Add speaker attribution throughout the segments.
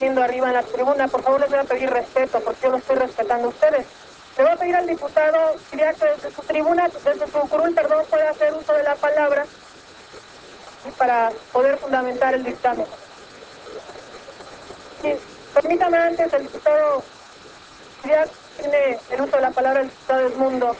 Speaker 1: arriba en la tribuna, por favor les voy a pedir respeto, porque yo lo estoy respetando a ustedes. Le voy a pedir al diputado Siriac que desde su tribuna, desde su curul, perdón, pueda hacer uso de la palabra y para poder fundamentar el dictamen. Sí, permítame antes, el diputado Siriac tiene el uso de la palabra, el diputado Edmundo.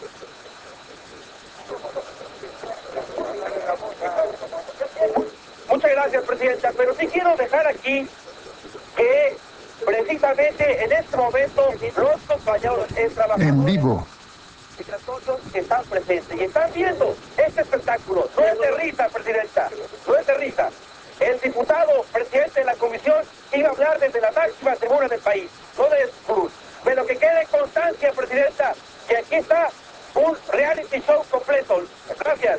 Speaker 2: Muchas gracias, presidenta, pero sí quiero dejar aquí que precisamente en este momento los compañeros trabajadores
Speaker 3: en vivo
Speaker 2: migratorios están presentes y están viendo este espectáculo. No es de risa, presidenta, no es de risa. El diputado presidente de la comisión iba a hablar desde la máxima tribuna del país, no de Cruz. Pero que quede constancia, presidenta, que aquí está un reality show completo. Gracias.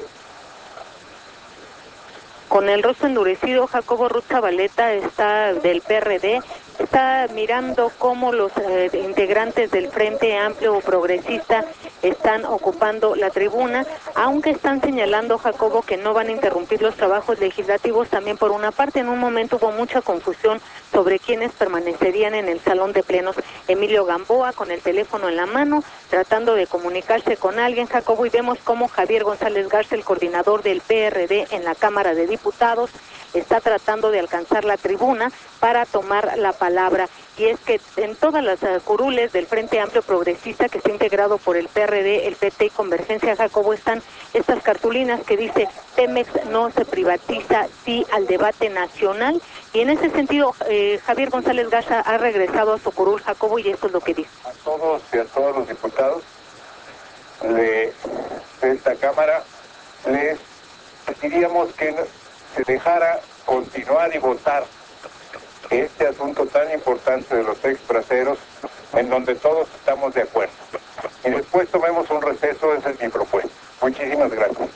Speaker 4: Con el rostro endurecido, Jacobo Ruiz Zabaleta está del PRD, está mirando cómo los integrantes del Frente Amplio Progresista están ocupando la tribuna, aunque están señalando, Jacobo, que no van a interrumpir los trabajos legislativos. También por una parte, en un momento hubo mucha confusión sobre quiénes permanecerían en el salón de plenos. Emilio Gamboa con el teléfono en la mano, tratando de comunicarse con alguien, Jacobo, y vemos cómo Javier González Garza, el coordinador del PRD en la Cámara de Diputados, está tratando de alcanzar la tribuna para tomar la palabra. Y es que en todas las curules del Frente Amplio Progresista, que está integrado por el PRD, el PT y Convergencia, Jacobo, están estas cartulinas que dice: Pemex no se privatiza, sí al debate nacional. Y en ese sentido, Javier González Garza ha regresado a su curul, Jacobo, y esto es lo que dice.
Speaker 2: A todos y a todos los diputados de esta Cámara les pediríamos que se dejara continuar y votar este asunto tan importante de los exbraceros, en donde todos estamos de acuerdo. Y después tomemos un receso, esa es mi propuesta. Muchísimas gracias.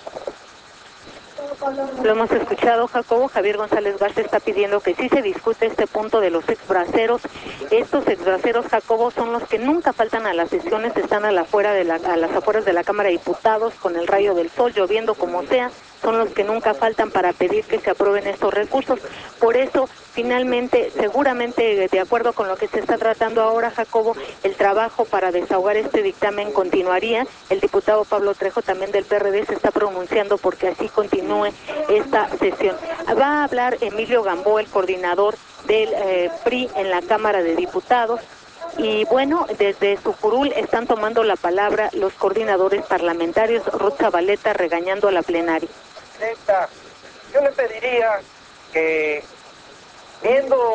Speaker 4: Lo hemos escuchado, Jacobo. Javier González Garza está pidiendo que sí se discute este punto de los exbraceros. Estos exbraceros, Jacobo, son los que nunca faltan a las sesiones, están a las afueras de la Cámara de Diputados, con el rayo del sol, lloviendo como sea, son los que nunca faltan para pedir que se aprueben estos recursos. Por eso, finalmente, seguramente de acuerdo con lo que se está tratando ahora, Jacobo, el trabajo para desahogar este dictamen continuaría. El diputado Pablo Trejo, también del PRD, se está pronunciando porque así continúe esta sesión. Va a hablar Emilio Gamboa, el coordinador del PRI en la Cámara de Diputados. Y bueno, desde su curul están tomando la palabra los coordinadores parlamentarios. Ruiz Zabaleta regañando a la plenaria.
Speaker 2: Yo le pediría que, viendo